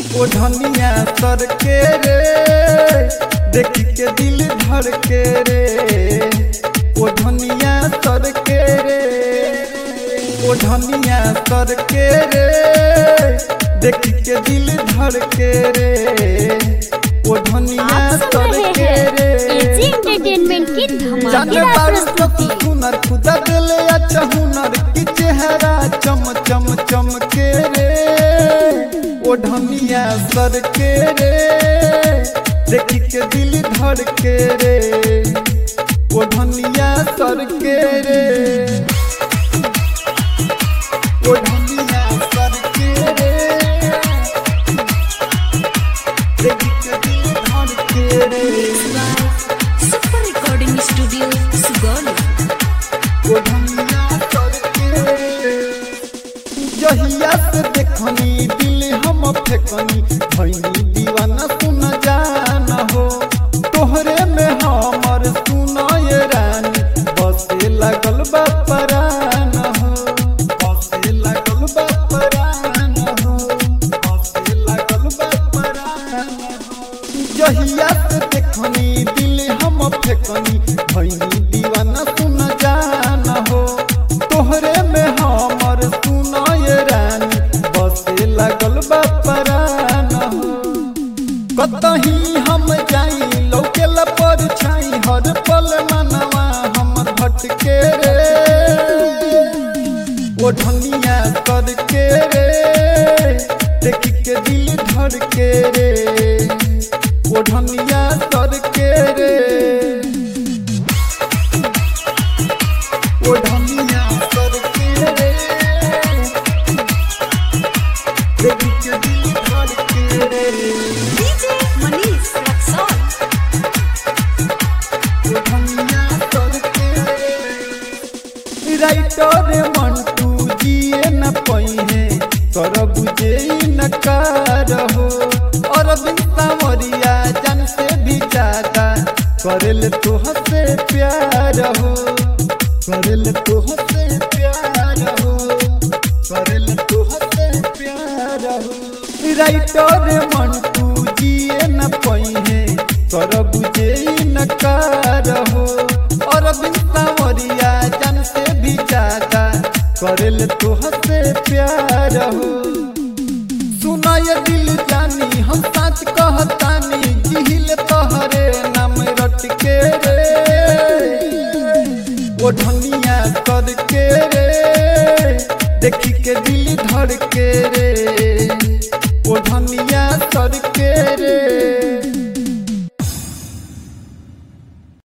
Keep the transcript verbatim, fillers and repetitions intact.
ओ धनिया सर के रे देख के दिल धर के रे ओ धनिया सर के रे ओ धनिया सर के रे देख के दिल धर के रे ओ धनिया सर के रे एंटरटेनमेंट की धमाकेदार प्रस्तुति हुनर खुदा दिले अच्छा हुनर की चेहरा चम चम चमके रे ओ धनिया सर के रे देख के दिल धर के रे ओ धनिया सर के रे ओ धनिया सर के रे देख के दिल धर के रे सुपर रिकॉर्डिंग स्टूडियो सुगौली। ओ धनिया सर के रे जहिया से देखनी दिल हम फेकनी भैनी दीवाना सुन जान हो तोहरे में हमर सुन ये रानी बसे लगल बा परान हो बसे लगल बा परान हो बसे लगल बा परान हो जहिया से देखनी दिल हम फेकनी भैनी दीवाना सुन जान हो तोहरे में हमर सुन ये रानी बसे लगल बा परान हो कतही हम जाई लौकेल पर छाई हर पल मनवा हमर भटके रे ओ धनिया कर के रे देख के दिल धर के रे ओ धनिया कर के रे ओ धनिया कर के रे देख के दिल धर के रे डीजे मनीष रक्सौल। ओ धनिया कर के रे राइटर मंटू जिए न पइहे कर बुझे न कार हो और बिंसावरिया जन से भी ज्यादा करल तोह से प्यार हो करल तोह से प्यार हो करल तोह से प्यार हो राइटर मंटू जिए न पइहे कर बुझे न कार हो और बिंसावरिया जन से भी ज्यादा करल तोह से प्यार हो सुना ये दिल जानी हम सच कहतानी जिहिल तोहरे नाम रट के रे ओ धनिया कर के रे देख के दिल धर के रे ओ धनिया कर के रे।